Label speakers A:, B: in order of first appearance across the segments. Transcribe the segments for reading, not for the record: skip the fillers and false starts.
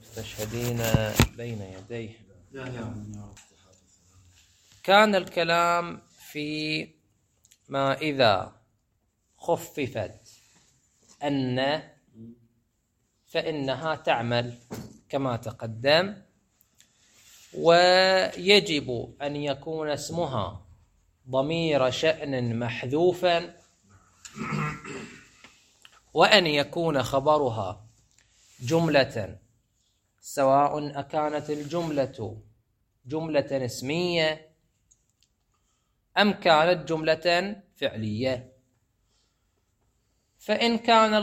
A: مستشهدين بين يديه. كان الكلام في ما إذا خففت أن فإنها تعمل كما تقدم، ويجب أن يكون اسمها ضمير شأن محذوفا، وأن يكون خبرها جملة، سواء أكانت الجملة جملة اسمية أم كانت جملة فعلية. فإن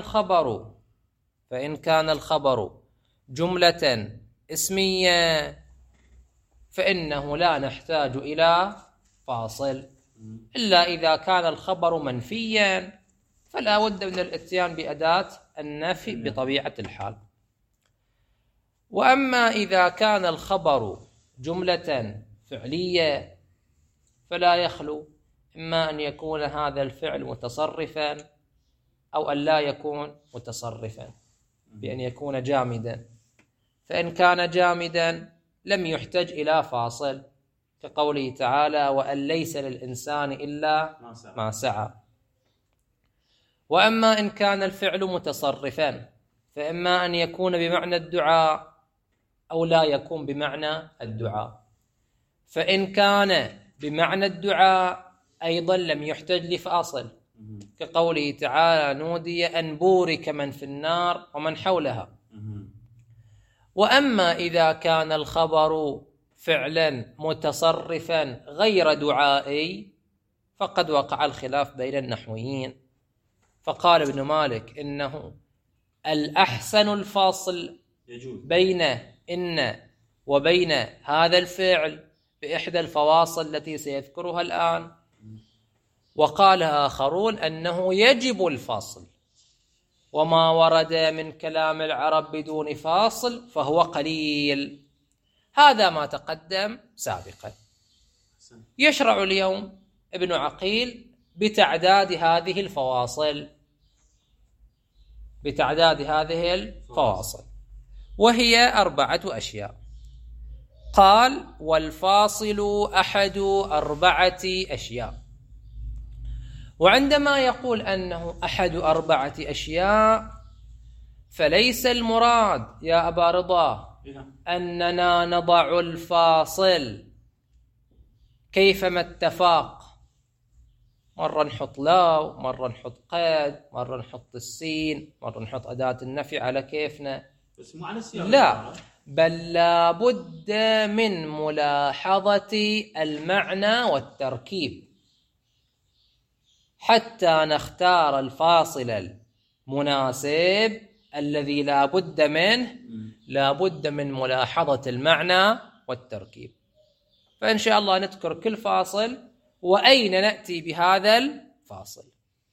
A: كان الخبر جملة اسمية فإنه لا نحتاج إلى فاصل، إلا إذا كان الخبر منفيا فلا بد من الاتيان بأداة النفي بطبيعة الحال. وأما إذا كان الخبر جملة فعلية فلا يخلو إما أن يكون هذا الفعل متصرفا أو أن لا يكون متصرفا، بأن يكون جامدا. فإن كان جامدا لم يحتج إلى فاصل، كقوله تعالى: وأن ليس للإنسان إلا ما سعى. وأما إن كان الفعل متصرفا فإما أن يكون بمعنى الدعاء أو لا يكون بمعنى الدعاء. فإن كان بمعنى الدعاء أيضا لم يحتج لفاصل، كقوله تعالى: نودي أن بورك من في النار ومن حولها. وأما إذا كان الخبر فعلا متصرفا غير دعائي فقد وقع الخلاف بين النحويين، فقال ابن مالك إنه الأحسن الفاصل بين إن وبين هذا الفعل بإحدى الفواصل التي سيذكرها الآن. وقال آخرون أنه يجب الفاصل، وما ورد من كلام العرب بدون فاصل فهو قليل. هذا ما تقدم سابقا. يشرع اليوم ابن عقيل بتعداد هذه الفواصل، وهي 4 أشياء. قال: والفاصل أحد 4 أشياء. وعندما يقول أنه أحد 4 أشياء فليس المراد يا أبا رضا أننا نضع الفاصل كيفما اتفاق، مرة نحط لا، مرة نحط قد، مرة نحط السين، مرة نحط أداة النفي على كيفنا،
B: بس مو على السياق.
A: لا، بل لا بد من ملاحظة المعنى والتركيب حتى نختار الفاصل المناسب الذي لا بد منه. لا بد من ملاحظة المعنى والتركيب. فإن شاء الله نذكر كل فاصل وأين نأتي بهذا الفاصل.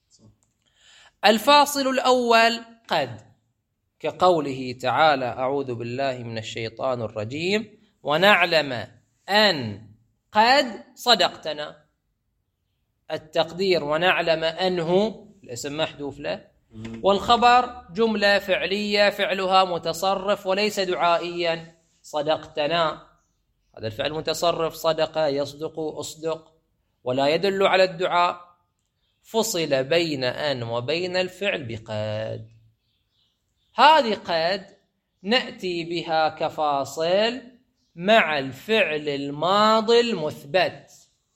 A: الفاصل الأول قد، كقوله تعالى: أعوذ بالله من الشيطان الرجيم ونعلم أن قد صدقتنا. التقدير ونعلم أنه الاسم محذوف له، والخبر جملة فعلية فعلها متصرف وليس دعائيا. صدقتنا هذا الفعل متصرف، صدق يصدق أصدق، ولا يدل على الدعاء. فصل بين أن وبين الفعل بقد. هذه قد نأتي بها كفاصل مع الفعل الماضي المثبت،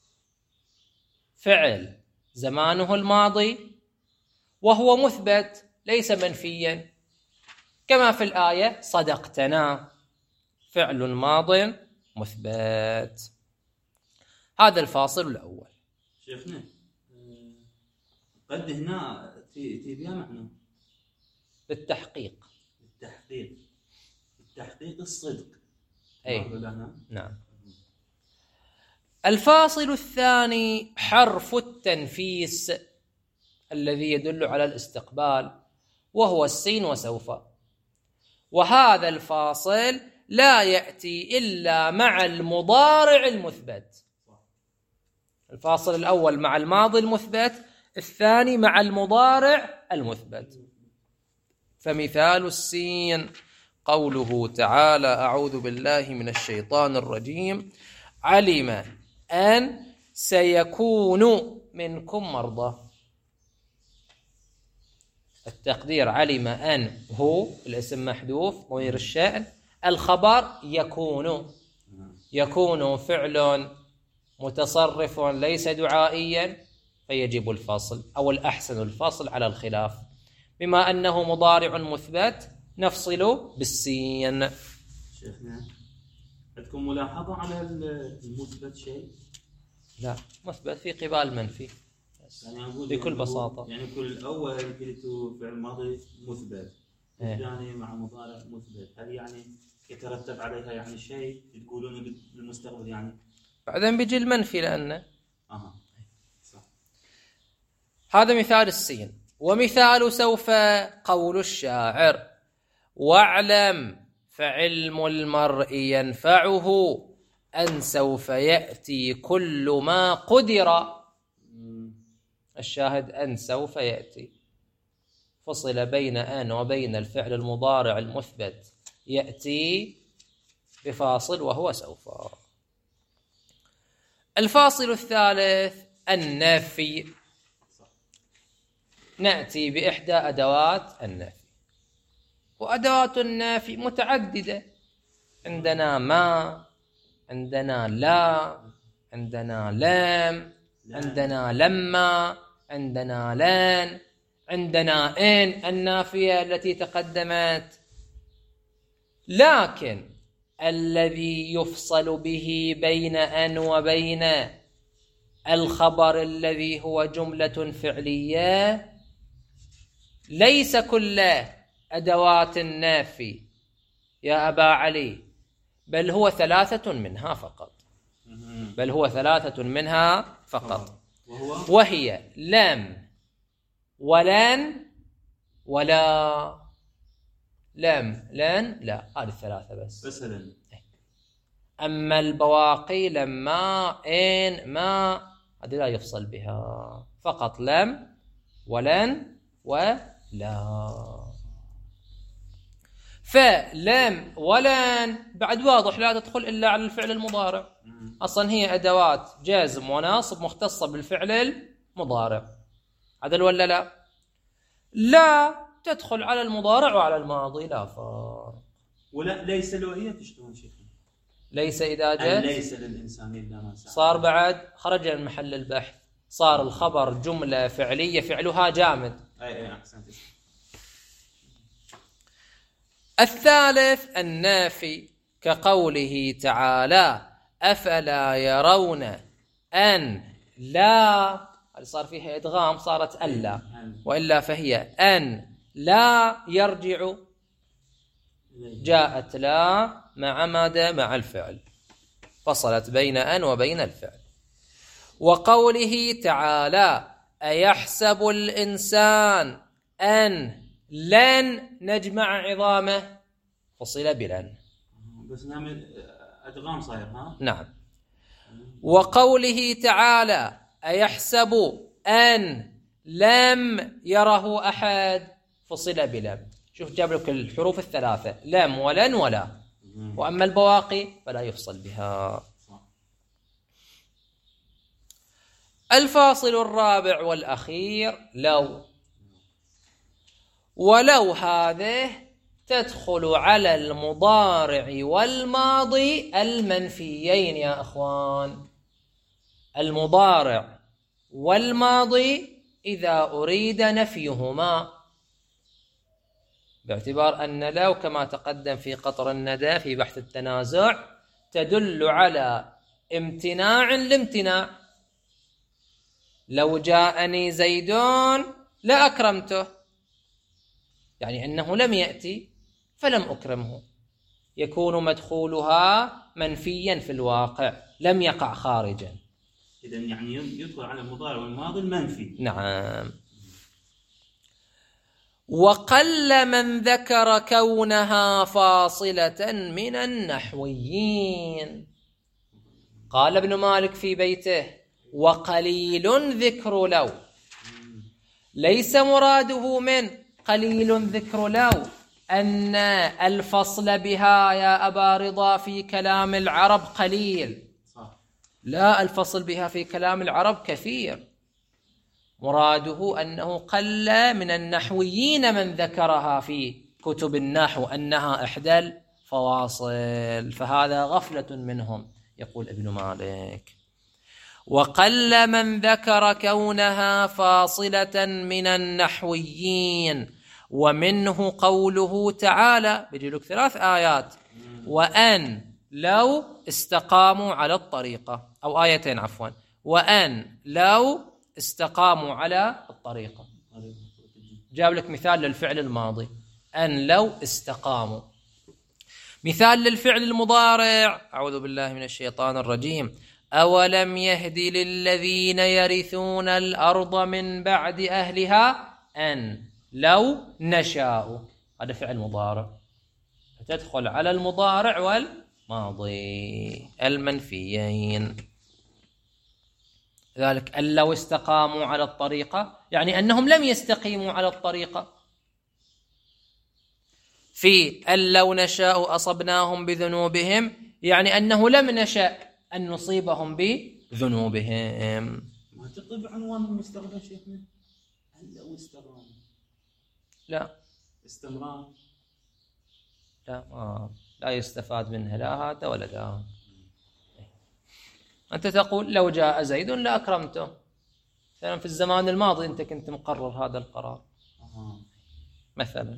A: فعل زمانه الماضي وهو مثبت ليس منفيا، كما في الآية: صدقتنا، فعل ماض مثبت. هذا الفاصل الأول.
B: شيخنا قد هنا تبيها معنى
A: بالتحقيق
B: الصدق.
A: أي نعم. الفاصل الثاني حرف التنفيس الذي يدل على الاستقبال، وهو السين وسوف. وهذا الفاصل لا يأتي إلا مع المضارع المثبت. الفاصل الأول مع الماضي المثبت، الثاني مع المضارع المثبت. فمثال السين: قوله تعالى: أعوذ بالله من الشيطان الرجيم، علم أن سيكون منكم مرضى. التقدير علم أن هو الاسم محذوف ضمير الشأن، الخبر يكون فعل متصرف ليس دعائيا فيجب الفصل، أو الأحسن الفصل على الخلاف. بما أنه مضارع مثبت نفصل بالسين.
B: شيخنا عندكم ملاحظة على المثبت شيء؟
A: لا، مثبت في قبال منفي
B: يعني
A: بكل بساطة.
B: يعني كل الأول قلتوا فعل ماضي مثبت، الثاني مع مضارع مثبت، هل يعني يترتب عليها يعني شيء تقولونه بالمستقبل يعني؟
A: بعدين بيجي المنفي لأنه
B: صح.
A: هذا مثال السين. ومثال سوف قول الشاعر: واعلم فعلم المرء ينفعه أن سوف يأتي كل ما قدر. الشاهد أن سوف يأتي، فصل بين أن وبين الفعل المضارع المثبت يأتي بفاصل وهو سوف. الفاصل الثالث النفي. نأتي بإحدى أدوات النفي، وأدوات النفي متعددة. عندنا ما، عندنا لا، عندنا لم، عندنا لما، عندنا لن، عندنا إن النافية التي تقدمت. لكن الذي يفصل به بين أن وبين الخبر الذي هو جملة فعلية ليس كل أدوات النافي يا أبا علي، بل هو ثلاثة منها فقط، وهي لم ولن ولا. لم لن لا، هذه الثلاثة بس. أما البواقي لما إن ما هذه لا يفصل بها، فقط لم ولن ولا. فلم ولن بعد واضح لا تدخل إلا على الفعل المضارع، أصلا هي أدوات جازم وناصب مختصة بالفعل المضارع. عدل ولا لا؟ لا تدخل على المضارع وعلى الماضي، لا فرق.
B: ولا ليس له هي تشتغل شيء.
A: ليس إذا جاء
B: ليس للإنسان إلا ما سعى،
A: صار بعد خرج من محل البحث، صار الخبر جملة فعلية فعلها جامد.
B: أي أحسنت.
A: الثالث النافي، كقوله تعالى: أفلا يرون أن لا، هذه صار فيها إدغام صارت ألا، وإلا فهي أن لا يرجع. جاءت لا مع ماذا؟ مع الفعل، فصلت بين أن وبين الفعل. وقوله تعالى: أيحسب الإنسان أن لن نجمع عظامه، فصل بلن،
B: بس نعمل أدغام صاير ها؟
A: نعم. وقوله تعالى: أيحسب أن لم يره أحد، فصل بلم. شوف جاب لك الحروف الثلاثة، لم ولن ولا، وأما البواقي فلا يفصل بها. الفاصل الرابع والأخير لو. ولو هذه تدخل على المضارع والماضي المنفيين يا أخوان. المضارع والماضي إذا أريد نفيهما، باعتبار أن لو كما تقدم في قطر الندى في بحث التنازع تدل على امتناع الامتناع. لو جاءني زيدون لأكرمته، يعني أنه لم يأتي فلم أكرمه، يكون مدخولها منفيا في الواقع، لم يقع خارجا.
B: إذن يعني يدخل على المضارع والماضي المنفي.
A: نعم. وقل من ذكر كونها فاصلة من النحويين. قال ابن مالك في بيته: وقليل ذكر لو. ليس مراده من قليل ذكر لو أن الفصل بها يا أبا رضا في كلام العرب قليل. لا، الفصل بها في كلام العرب كثير. مراده أنه قل من النحويين من ذكرها في كتب النحو أنها إحدى الفواصل، فهذا غفلة منهم، يقول ابن مالك. وقل من ذكر كونها فاصلة من النحويين، ومنه قوله تعالى، بيجي لك 3 آيات: وأن لو استقاموا على الطريقة، أو 2 آيات عفوا، وأن لو استقاموا على الطريقة. جاب لك مثال للفعل الماضي، أن لو استقاموا. مثال للفعل المضارع، أعوذ بالله من الشيطان الرجيم: أولم يهد للذين يرثون الأرض من بعد أهلها أن لو نشاء. هذا فعل مضارع، تدخل على المضارع والماضي المنفيين. ذلك أن لو استقاموا على الطريقة يعني أنهم لم يستقيموا على الطريقة. في أن لو نشاء أصبناهم بذنوبهم يعني أنه لم نشأ أن نصيبهم بذنوبهم.
B: ما تقف عنوان المستقبل شيخنا؟ هل لو استقاموا؟
A: لا،
B: استمرار؟
A: لا يستفاد منها لا هذا ولا ذا. أنت تقول لو جاء زيد لأكرمته، مثلا في الزمان الماضي أنت كنت مقرر هذا القرار مثلا.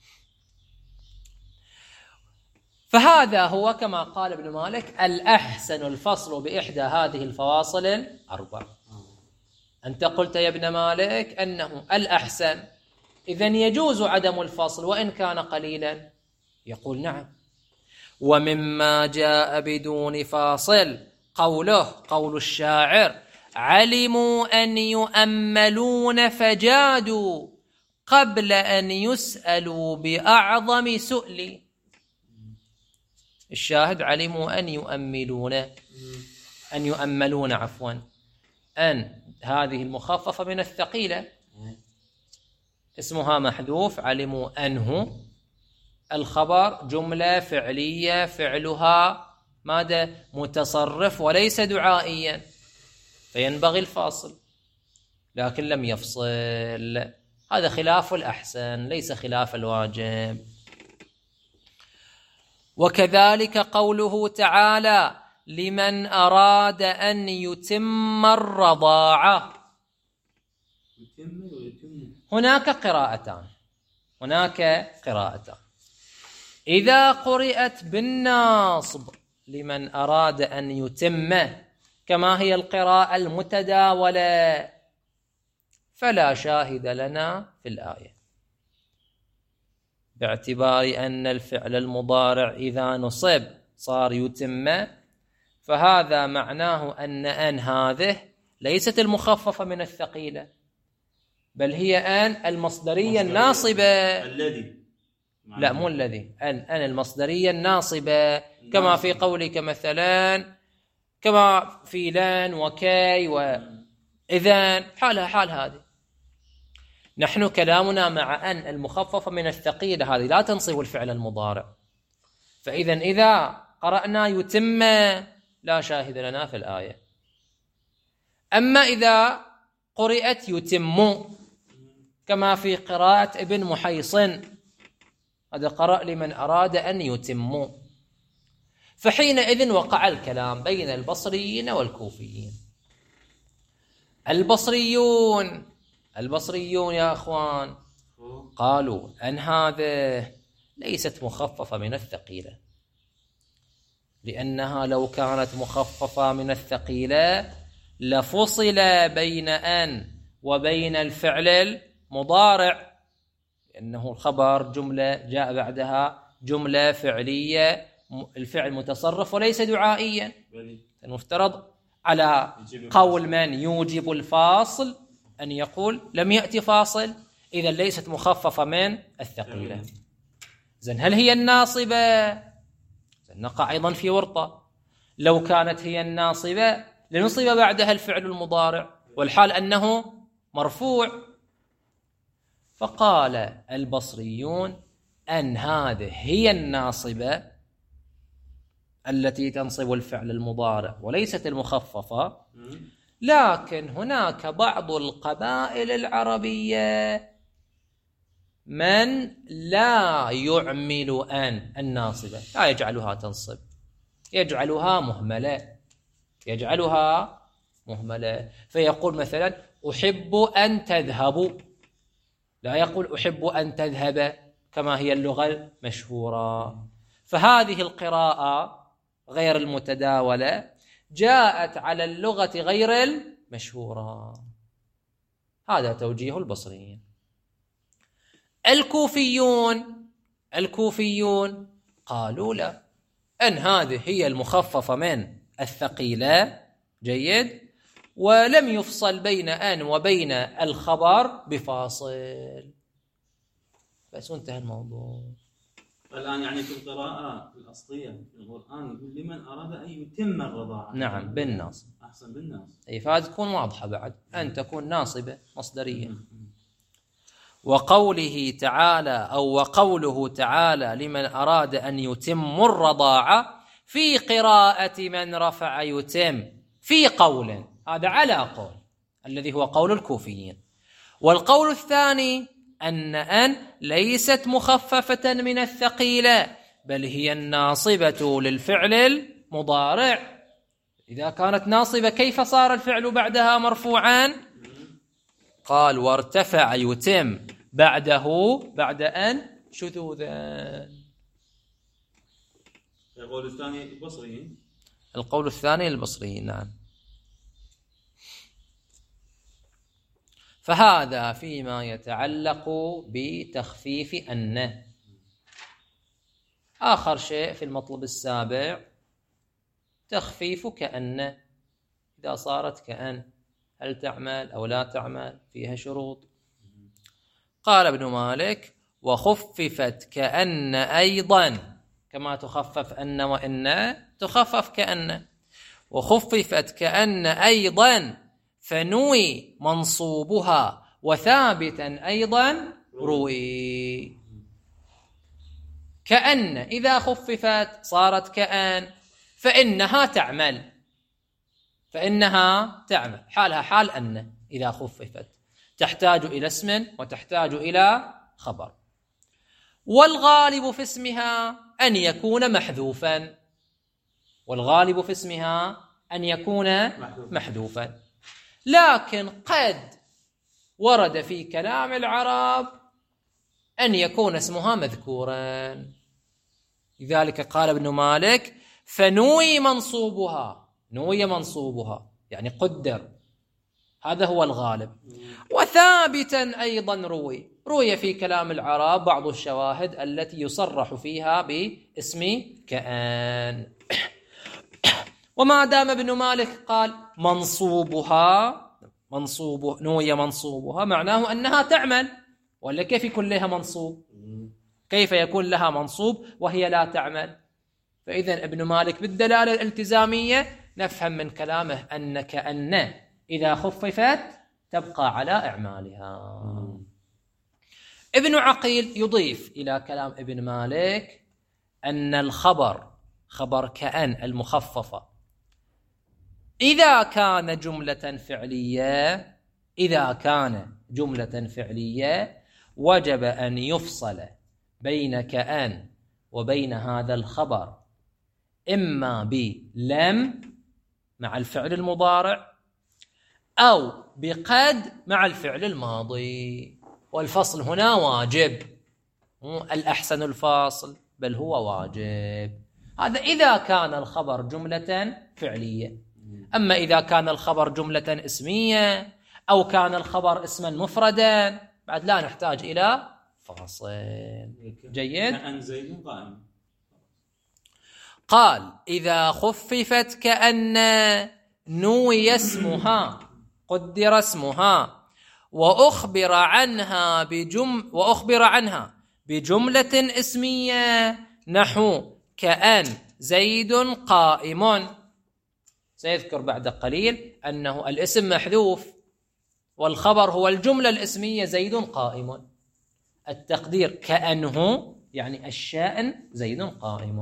A: فهذا هو كما قال ابن مالك: الأحسن الفصل بإحدى هذه الفواصل الأربع. أنت قلت يا ابن مالك أنه الأحسن، إذن يجوز عدم الفصل وإن كان قليلا. يقول نعم. ومما جاء بدون فاصل قول الشاعر: علموا أن يؤملون فجادوا قبل أن يسألوا بأعظم سؤل. الشاهد علموا أن يؤملون عفوا، أن هذه المخففة من الثقيلة اسمها محذوف، علموا أنه الخبر جملة فعلية فعلها ماذا؟ متصرف وليس دعائيا، فينبغي الفاصل، لكن لم يفصل. هذا خلاف الأحسن ليس خلاف الواجب. وكذلك قوله تعالى: لمن أراد أن يتم الرضاعة. هناك قراءتان. إذا قرئت بالناصب لمن أراد أن يتم كما هي القراءة المتداولة فلا شاهد لنا في الآية، باعتبار أن الفعل المضارع إذا نصب صار يتم، فهذا معناه أن هذه ليست المخففة من الثقيلة، بل هي أن المصدرية الناصبة.
B: الذي
A: لا مو الذي، أن المصدرية الناصبة، كما في قولك مثلا كما في لان وكي وإذن، حالها حال هذه. نحن كلامنا مع أن المخففة من الثقيلة هذه لا تنصب الفعل المضارع، فإذا إذا قرأنا يتم لا شاهد لنا في الآية. أما إذا قرأت يتم كما في قراءة ابن محيصن، هذا قرأ لمن أراد أن يتم، فحينئذ وقع الكلام بين البصريين والكوفيين. البصريون يا أخوان قالوا أن هذا ليست مخففة من الثقيلة، لأنها لو كانت مخففة من الثقيلة لفصل بين أن وبين الفعل المضارع، لأنه الخبر جملة جاء بعدها جملة فعلية، الفعل متصرف وليس دعائيا. المفترض على قول من يوجب الفاصل أن يقول لم يأتي فاصل، إذا ليست مخففة من الثقيلة. إذن هل هي الناصبة؟ نقع أيضا في ورطة. لو كانت هي الناصبة لنصب بعدها الفعل المضارع والحال أنه مرفوع. فقال البصريون أن هذه هي الناصبة التي تنصب الفعل المضارع وليست المخففة، لكن هناك بعض القبائل العربية من لا يعمل أن الناصبة، لا يجعلها تنصب، يجعلها مهملة، فيقول مثلا أحب أن تذهبوا، لا يقول أحب أن تذهب كما هي اللغة المشهورة. فهذه القراءة غير المتداولة جاءت على اللغة غير المشهورة. هذا توجيه البصريين. الكوفيون قالوا لا، أن هذه هي المخففة من الثقيلة، جيد، ولم يفصل بين أن وبين الخبر بفاصل، بس انتهى الموضوع.
B: الآن يعني في القراءة الأصلية في القرآن يقول لمن أراد أن يتم الرضاعة.
A: نعم، بالناصب.
B: أحسن بالناصب.
A: أي فهذه تكون واضحة بعد، أن تكون ناصبة مصدرية. وقوله تعالى لمن أراد أن يتم الرضاعة في قراءة من رفع يتم، في قول، هذا على قول الذي هو قول الكوفيين. والقول الثاني أن ليست مخففة من الثقيلة، بل هي الناصبة للفعل المضارع. إذا كانت ناصبة كيف صار الفعل بعدها مرفوعا؟ قال وارتفع يتم بعده بعد أن شذوذا.
B: القول الثاني البصريين.
A: القول الثاني البصريين، نعم. فهذا فيما يتعلق بتخفيف أن. آخر شيء في المطلب السابع تخفيف كأن، إذا صارت كأن هل تعمل أو لا تعمل؟ فيها شروط. قال ابن مالك وخففت كأن أيضا، كما تخفف أن وإن تخفف كأن، وخففت كأن أيضا فنوي منصوبها وثابتا أيضا روي. كأن إذا خففت صارت كأن فإنها تعمل، حالها حال أن إذا خففت، تحتاج إلى اسم وتحتاج إلى خبر. والغالب في اسمها أن يكون محذوفا، لكن قد ورد في كلام العرب أن يكون اسمها مذكورا. لذلك قال ابن مالك فنوي منصوبها، يعني قدر، هذا هو الغالب. وثابتا أيضا روي في كلام العرب بعض الشواهد التي يصرح فيها باسم كأن. وما دام ابن مالك قال نوي منصوبها، معناه أنها تعمل، ولا كيف يكون لها منصوب؟ كيف يكون لها منصوب وهي لا تعمل؟ فإذا ابن مالك بالدلالة الالتزامية نفهم من كلامه أن كأن إذا خففت تبقى على إعمالها. ابن عقيل يضيف إلى كلام ابن مالك أن الخبر، خبر كأن المخففة، إذا كان جملة فعلية وجب أن يفصل بين كأن وبين هذا الخبر إما بلم مع الفعل المضارع أو بقد مع الفعل الماضي. والفصل هنا واجب، الأحسن الفاصل، بل هو واجب. هذا إذا كان الخبر جملة فعلية. أما إذا كان الخبر جملة اسمية أو كان الخبر اسما مفردا بعد لا نحتاج إلى فاصل. جيد.
B: كأن زيد قائم.
A: قال إذا خففت كأن نوي اسمها، قدر اسمها، وأخبر عنها بجملة اسمية نحو كأن زيد قائم. سيذكر بعد قليل أنه الاسم محذوف والخبر هو الجملة الاسمية زيد قائم. التقدير كأنه يعني الشأن زيد قائم.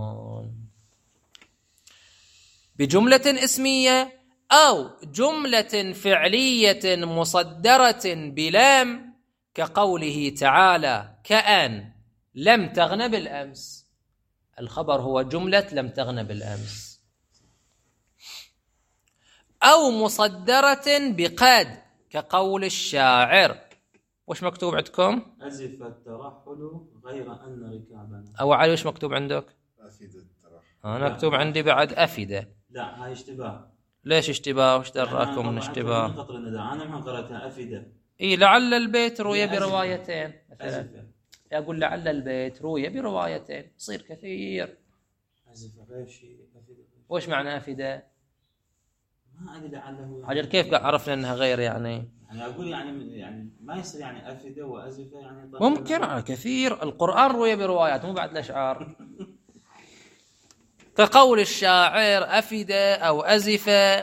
A: بجملة اسمية أو جملة فعلية مصدرة بلام كقوله تعالى كأن لم تغن بالأمس. الخبر هو جملة لم تغن بالأمس. أو مصدرة بقد كقول الشاعر. وش مكتوب عندكم؟
B: أزف الترحل غير أن ركابنا.
A: أو علي وش مكتوب عندك؟
C: أفيد الترحل.
A: أنا مكتوب عندي بعد أفدة.
B: لا هاي اشتباه.
A: ليش اشتباه؟ وش دراكم من اشتباه؟
B: أنا ما قرأتها أفدة.
A: إيه لعل البيت روي بروايتين مثلا. أقول لعل البيت روي بروايتين يصير كثير.
B: أزف غير شيء أفدة.
A: وش معنى أفدة؟
B: ما أدري لعله.
A: حجر كيف عرفنا أنها غير يعني
B: أقول يعني ما يصير يعني أفدة وأزفة يعني.
A: ممكن كثير. القرآن روي بروايات مو بعد الأشعار. كقول الشاعر أفدة أو أزفة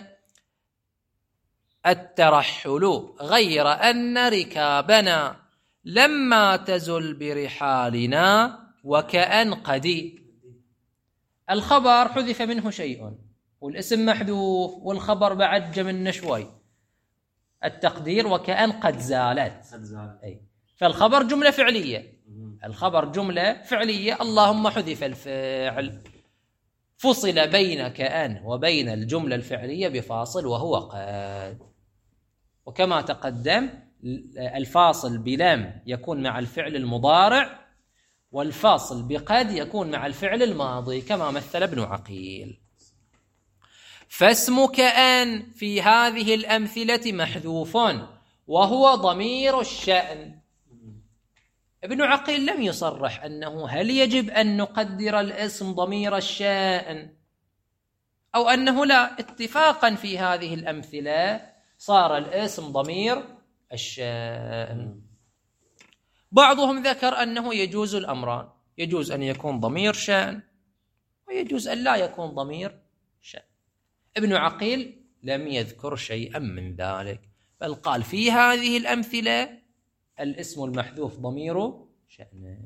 A: الترحل غير أن ركابنا لما تزل برحالنا وكأن قدي. الخبر حذف منه شيء والاسم محذوف والخبر بعد جمنا شوي. التقدير وكأن قد زالت. أي. فالخبر جملة فعلية. الخبر جملة فعلية اللهم حذف الفعل. فصل بين كأن وبين الجملة الفعلية بفاصل وهو قد. وكما تقدم الفاصل بلم يكون مع الفعل المضارع والفاصل بقد يكون مع الفعل الماضي كما مثل ابن عقيل. فاسم كأن في هذه الأمثلة محذوف وهو ضمير الشأن. ابن عقيل لم يصرح أنه هل يجب أن نقدر الاسم ضمير الشأن أو أنه لا. اتفاقا في هذه الأمثلة صار الاسم ضمير الشأن. بعضهم ذكر أنه يجوز الأمران. يجوز أن يكون ضمير شأن ويجوز أن لا يكون ضمير شأن. ابن عقيل لم يذكر شيئا من ذلك بل قال في هذه الأمثلة الاسم المحذوف ضمير شأن.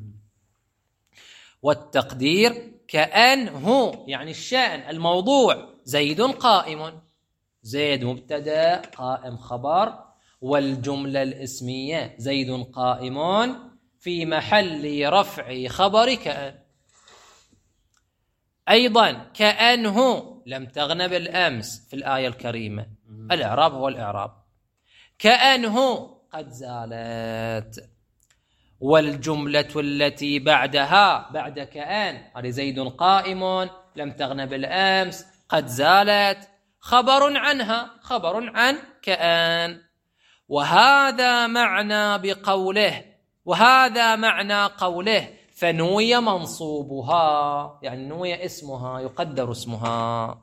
A: والتقدير كأنه يعني الشأن الموضوع زيد قائم. زيد مبتدأ قائم خبر والجملة الاسمية زيد قائم في محل رفع خبر كأن. أيضا كأنه لم تغن بالأمس في الآية الكريمة. الإعراب هو الإعراب. كأنه قد زالت. والجملة التي بعدها بعد كأن هذه زيد قائم لم تغن بالأمس قد زالت خبر عنها خبر عن كأن. وهذا معنى قوله فنوي منصوبها يعني نوي اسمها يقدر اسمها.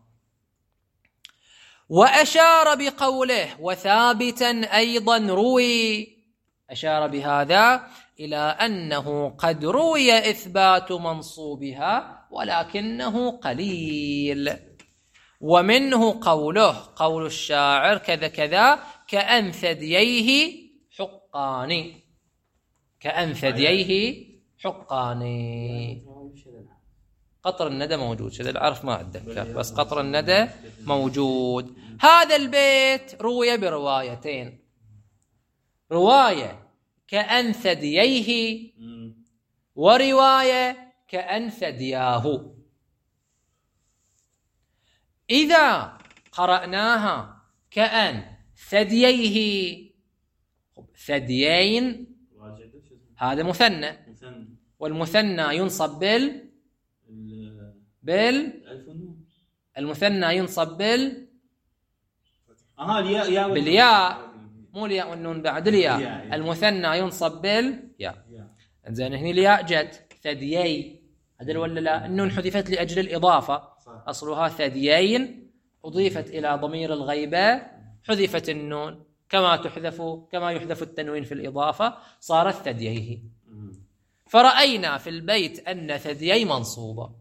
A: وأشار بقوله وثابتا أيضا روي. أشار بهذا إلى أنه قد روي إثبات منصوبها ولكنه قليل. ومنه قول الشاعر كذا كذا كأن ثدييه حقان. كأن ثدييه حقان. قطر الندى موجود. شذا العرف ما أتذكر بس قطر الندى موجود. هذا البيت روي بروايتين. رواية كأن ثدييه ورواية كأن ثدياه. إذا قرأناها كأن ثدييه ثديين هذا مثنى والمثنى ينصب المثنى ينصب بالياء مو الياء والنون بعد الياء. المثنى ينصب بالياء. زين هنا الياء جت ثديي هذا ولا لا. النون حذفت لأجل الإضافة أصلها ثديين أضيفت إلى ضمير الغيبة حذفت النون كما يحذف التنوين في الإضافة صارت ثدييه. فرأينا في البيت أن ثديي منصوبة.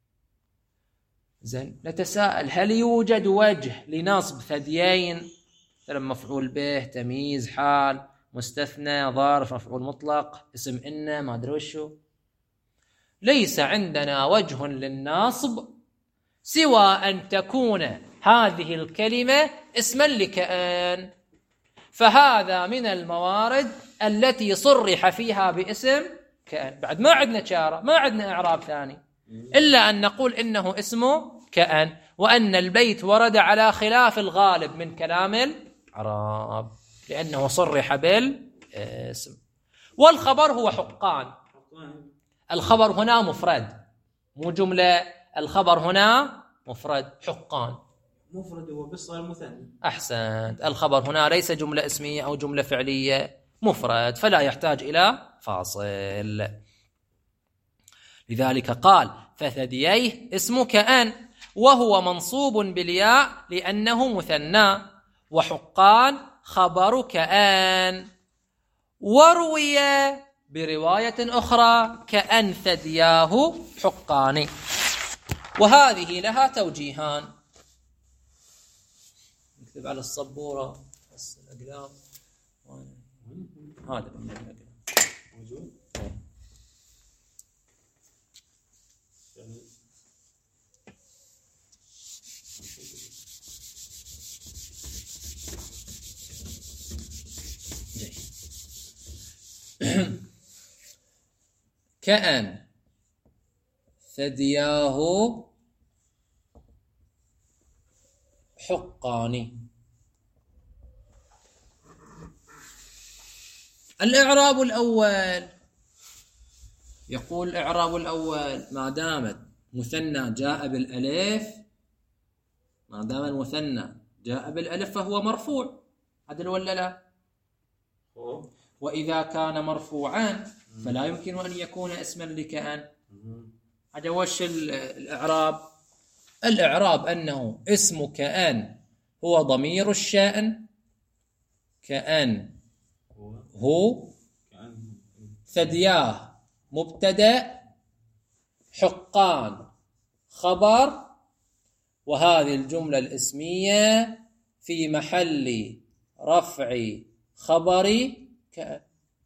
A: زين نتساءل هل يوجد وجه لنصب ثديين لما مفعول به تمييز حال مستثنى ظرف مفعول مطلق اسم إن ما أدري وشو. ليس عندنا وجه للنصب سوى أن تكون هذه الكلمة اسما لكأن، فهذا من الموارد التي صرح فيها باسم كأن. بعد ما عندنا شارة، ما عندنا إعراب ثاني إلا أن نقول إنه اسمه كأن، وأن البيت ورد على خلاف الغالب من كلام العرب لأنه صرح بالاسم. والخبر هو حقان. الخبر هنا مفرد مو جملة، الخبر هنا مفرد حقان
B: مفرد وبصر المثنى.
A: أحسنت. الخبر هنا ليس جملة اسمية أو جملة فعلية، مفرد فلا يحتاج إلى فاصل. لذلك قال فثدييه اسم كأن وهو منصوب بالياء لأنه مثنى، وحقان خبر كأن. وروي برواية أخرى كأن ثدياه حقان. وهذه لها توجيهان. نكتب على السبورة بس الأقلام هذا
B: موجود.
A: كأن ثدياه حقان. الإعراب الأول يقول الإعراب الأول ما دامت مثنى جاء بالألف، ما دام المثنى جاء بالألف فهو مرفوع، عدل ولا لا؟ وإذا كان مرفوعا فلا يمكن أن يكون اسما لكأن. هذا وش الإعراب؟ الإعراب أنه اسم كأن هو ضمير الشأن، كأن هو ثدياه مبتدأ، حقان خبر، وهذه الجملة الاسمية في محل رفع خبر كأن.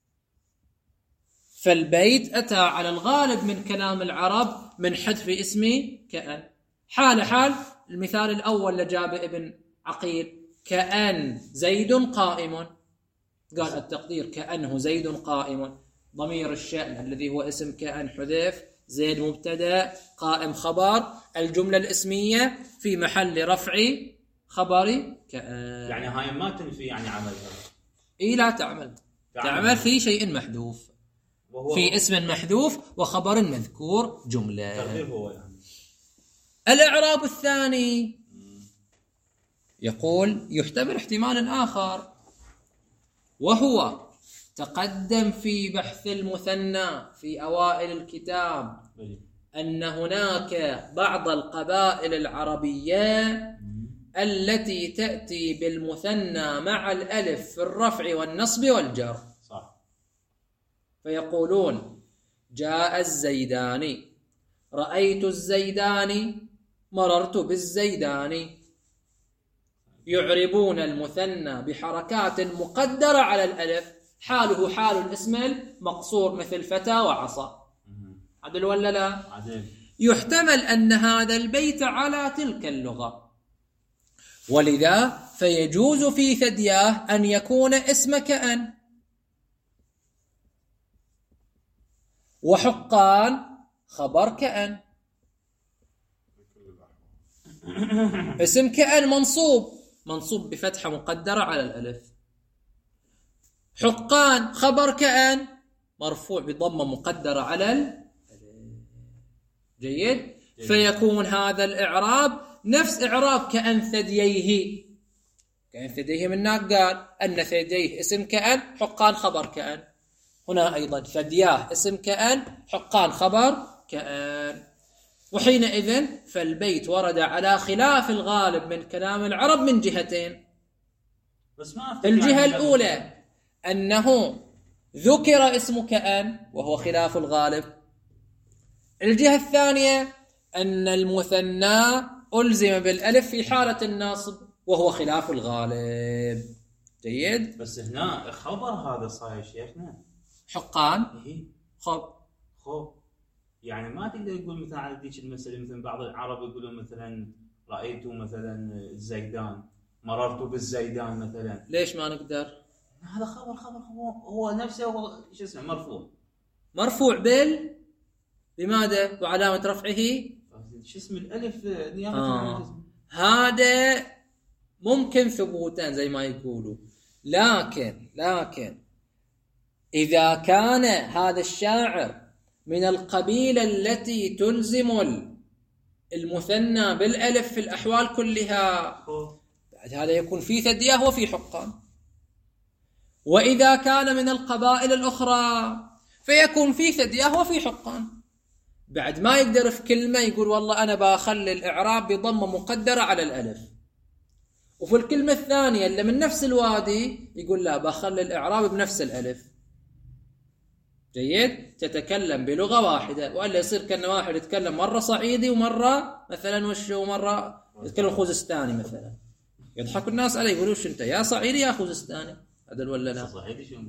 A: فالبيت أتى على الغالب من كلام العرب من حذف اسم كأن، حال المثال الأول لجاب ابن عقيل كأن زيد قائم، قال التقدير كأنه زيد قائم، ضمير الشأن الذي هو اسم كأن حذف، زيد مبتدأ، قائم خبر، الجملة الاسمية في محل رفع خبر كأن.
B: يعني هاي ما تنفي يعني عملها.
A: إيه لا تعمل في شيء محذوف، في اسم محذوف وخبر مذكور جملة.
B: هو يعني.
A: الإعراب الثاني يقول يحتمل احتمال آخر، وهو تقدم في بحث المثنى في أوائل الكتاب أن هناك بعض القبائل العربية التي تأتي بالمثنى مع الألف في الرفع والنصب والجر.
B: صح.
A: فيقولون جاء الزيداني، رأيت الزيداني، مررت بالزيداني. يعربون المثنى بحركات مقدرة على الألف، حاله حال الاسم المقصور مثل فتى وعصا. عدل ولا لا؟
B: عدل.
A: يحتمل أن هذا البيت على تلك اللغة، ولذا فيجوز في ثدياه أن يكون اسم كأن. وحقان خبر كأن. اسم كأن منصوب بفتحة مقدرة على الألف. حقان خبر كأن مرفوع بضمة مقدرة على الألف. جيد. فيكون هذا الإعراب نفس إعراب كأن ثدييه. كأن ثدييه من هناك قال أن ثدييه اسم كأن، حقان خبر كأن. هنا أيضا ثدياه اسم كأن، حقان خبر كأن. وحينئذ فالبيت ورد على خلاف الغالب من كلام العرب من جهتين.
B: بس ما
A: الجهة الأولى أنه ذكر اسم كأن وهو خلاف الغالب. الجهة الثانية أن المثنى ألزم بالألف في حالة الناصب وهو خلاف الغالب. جيد.
B: بس هنا خبر هذا صاير شيخنا
A: حقان
B: إيه؟
A: خب
B: يعني ما تقدر تقول مثلا على ذيك المسألة مثلا بعض العرب يقولون مثلا رأيت مثلا الزيدان، مررت بالزيدان مثلا.
A: ليش ما نقدر؟
B: هذا خبر هو نفسه هو شو اسمه مرفوع
A: بماذا؟ وعلامة رفعه
B: شو اسم الألف نيابة
A: هذا ممكن ثبوتا زي ما يقولوا، لكن إذا كان هذا الشاعر من القبيلة التي تلزم المثنى بالألف في الأحوال كلها، بعد هذا يكون في ثدياه وفي حقان. وإذا كان من القبائل الأخرى فيكون في ثدياه وفي حقان. بعد ما يقدر في كلمة يقول والله أنا بخلي الإعراب بضمة مقدرة على الألف، وفي الكلمة الثانية اللي من نفس الوادي يقول لا بخلي الإعراب بنفس الألف. جيد؟ تتكلم بلغة واحدة، وإلا يصير كأن واحد يتكلم مرة صعيدي ومرة مثلا ومرة يتكلم خوزستاني مثلا، يضحك الناس عليه يقولوا شو أنت يا صعيدي يا خوزستاني، هذا ولا لا؟
B: صعيدي شو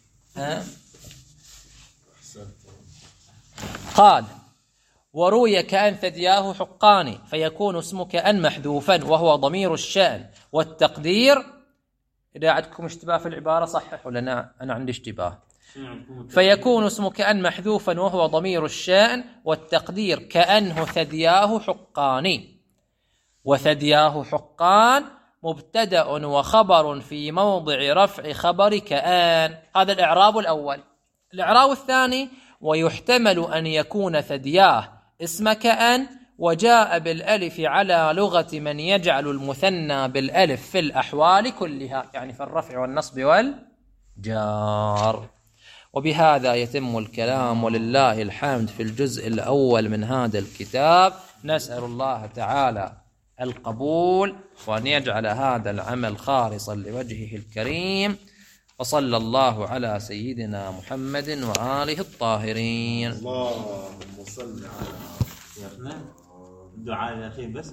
A: قال وروي كأن ثدياه حقان فيكون اسم كأن محذوفا وهو ضمير الشأن والتقدير. إذا عندكم اشتباه في العبارة صححوا لنا، أنا عندي اشتباه. فيكون اسم كأن محذوفا وهو ضمير الشأن والتقدير كأنه ثدياه حقان. وثدياه حقان مبتدأ وخبر في موضع رفع خبر كأن. هذا الإعراب الأول. الإعراب الثاني ويحتمل أن يكون ثدياه اسم كأن وجاء بالألف على لغة من يجعل المثنى بالألف في الأحوال كلها، يعني في الرفع والنصب والجار. وبهذا يتم الكلام ولله الحمد في الجزء الأول من هذا الكتاب. نسأل الله تعالى القبول وأن يجعل هذا العمل خالصا لوجهه الكريم، وصلى الله على سيدنا محمد وآله الطاهرين.
C: اللهم صل على
B: الدعاء الأخير بس.